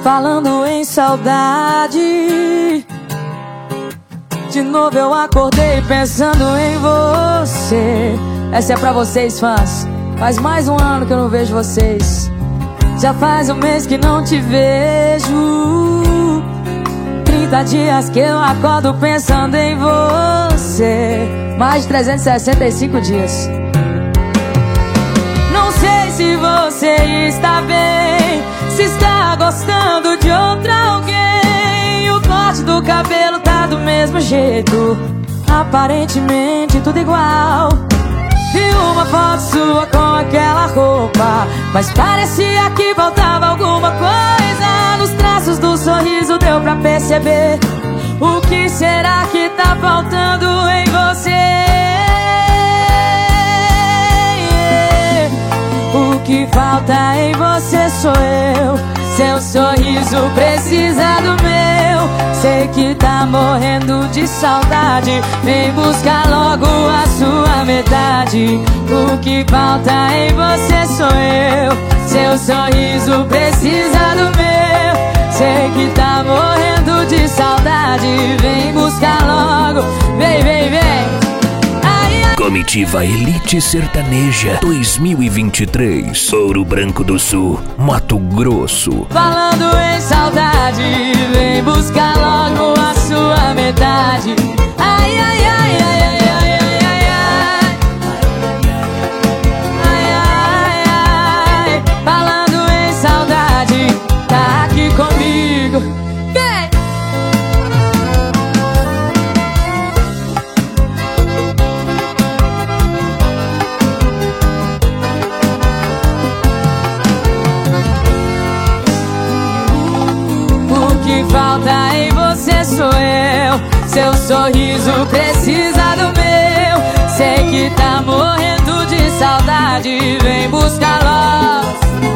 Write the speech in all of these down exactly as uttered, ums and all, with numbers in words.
Falando em saudade, de novo eu acordei pensando em você. Essa é pra vocês, fãs. Faz mais um ano que eu não vejo vocês. Já faz um mês que não te vejo. Trinta dias que eu acordo pensando em você. Mais de trezentos e sessenta e cinco dias. Não sei se você está bem, se está gostando de outra alguém. O corte do cabelo tá do mesmo jeito, aparentemente tudo igual. Vi uma foto sua com aquela roupa, mas parecia que faltava alguma coisa. Nos traços do sorriso deu pra perceber. O que será que tá faltando em você? O que falta em você sou eu. Seu sorriso precisa do meu. Sei que tá morrendo de saudade. Vem buscar logo a sua metade. O que falta em você sou eu. Seu sorriso precisa do meu. Sei que tá morrendo de saudade. Vem buscar logo. Vem, vem, vem. Comitiva Elite Sertaneja dois mil e vinte e três, Ouro Branco do Sul, Mato Grosso. Falando em saudade, vem buscar logo a sua metade. Ai, ai, ai, ai, ai, ai, ai, ai, ai, ai, ai. Falando em saudade, tá aqui comigo. Vem! O que falta em você sou eu. Seu sorriso precisa do meu. Sei que tá morrendo de saudade. Vem buscar logo.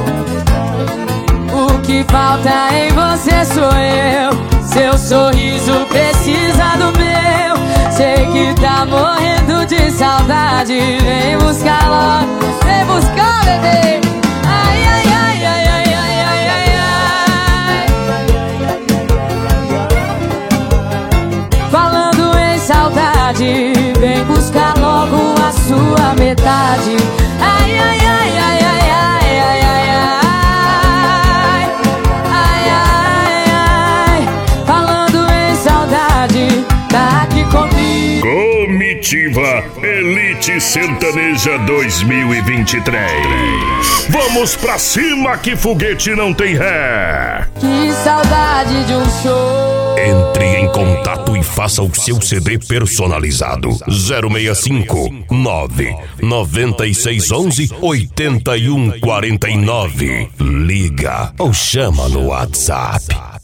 O que falta em você sou eu. Seu sorriso precisa do meu. Sei que tá morrendo de saudade. Vem buscar logo. Vem buscar, bebê. Ai, ai, ai, ai, ai, ai, ai, ai, ai. Falando em saudade, vem buscar logo a sua metade. Ai, ai, ai, ai, ai, ai, ai, ai, ai, ai, ai, ai. Falando em saudade, tá aqui comigo. Comitiva Elite Sertaneja dois mil e vinte e três. Vamos pra cima que foguete não tem ré. Que saudade de um show. Entre em contato e faça o seu C D personalizado. zero seis cinco nove nove seis um um oito um quatro nove. Liga ou chama no WhatsApp.